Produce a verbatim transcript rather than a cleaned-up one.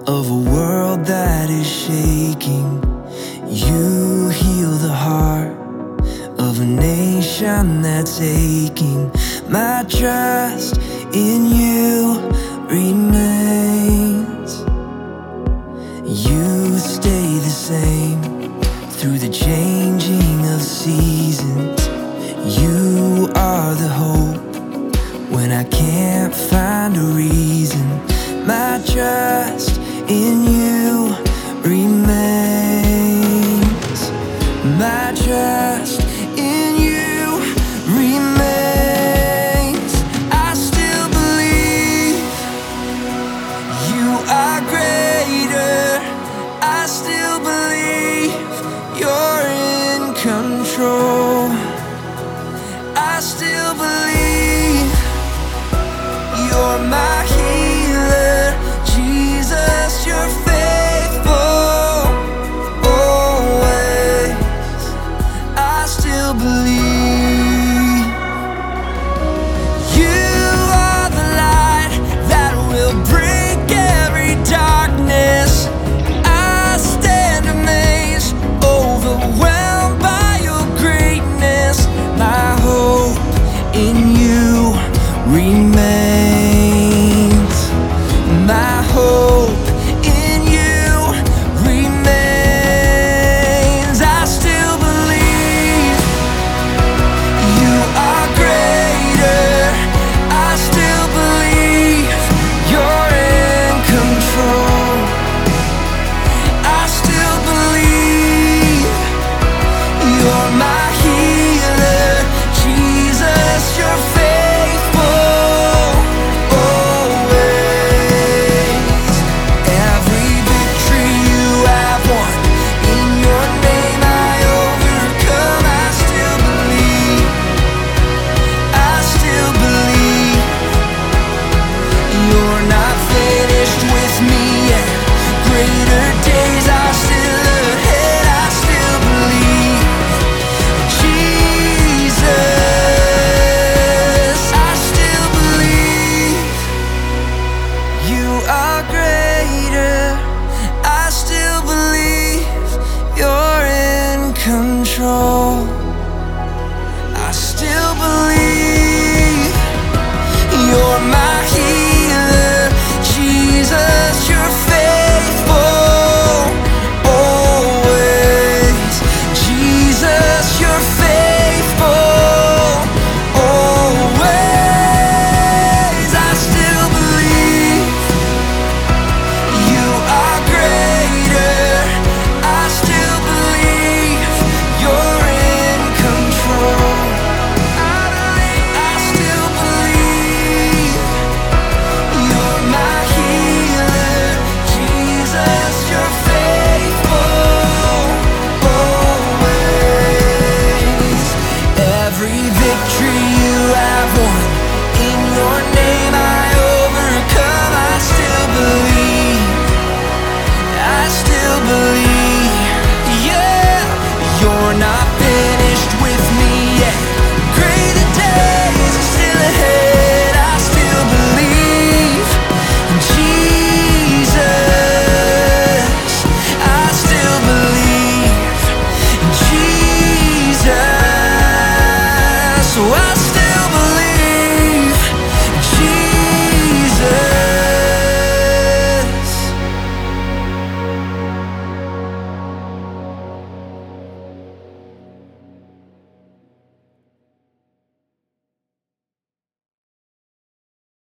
of a world that is shaking. You heal the heart of a nation that's aching. My trust in you remains. You stay the same through the changing of seasons. You are the hope when I can't find a reason. My trust in you remains. My trust in you remains. I still believe you are greater. I still believe you're in control. I still believe you're my healer. Jesus, you're faithful always. I still believe you are the light that will break every darkness. I stand amazed, overwhelmed by your greatness. My hope in you remains. My hope in you remains. I still believe you are greater. I still believe you're in control. I still believe you're my healer. Jesus, you're faithful always. Every victory you have won, in your name I overcome. I still believe, I still believe you're not finished with me yet. Greater days are still ahead. I still believe, Jesus, I still believe you are greater. I still believe you're in control. I still believe you're my healer. Jesus, you're faithful always. Jesus, you're faithful always. I still believe you are greater. I still believe you're in control. I believe, I still believe you're my healer. Jesus, you're faithful always. Every victory you have won, in your name I overcome. I still believe, I still believe, yeah, you're not finished with me yet. Greater days are still ahead. I still believe in Jesus. I still believe in Jesus. So I still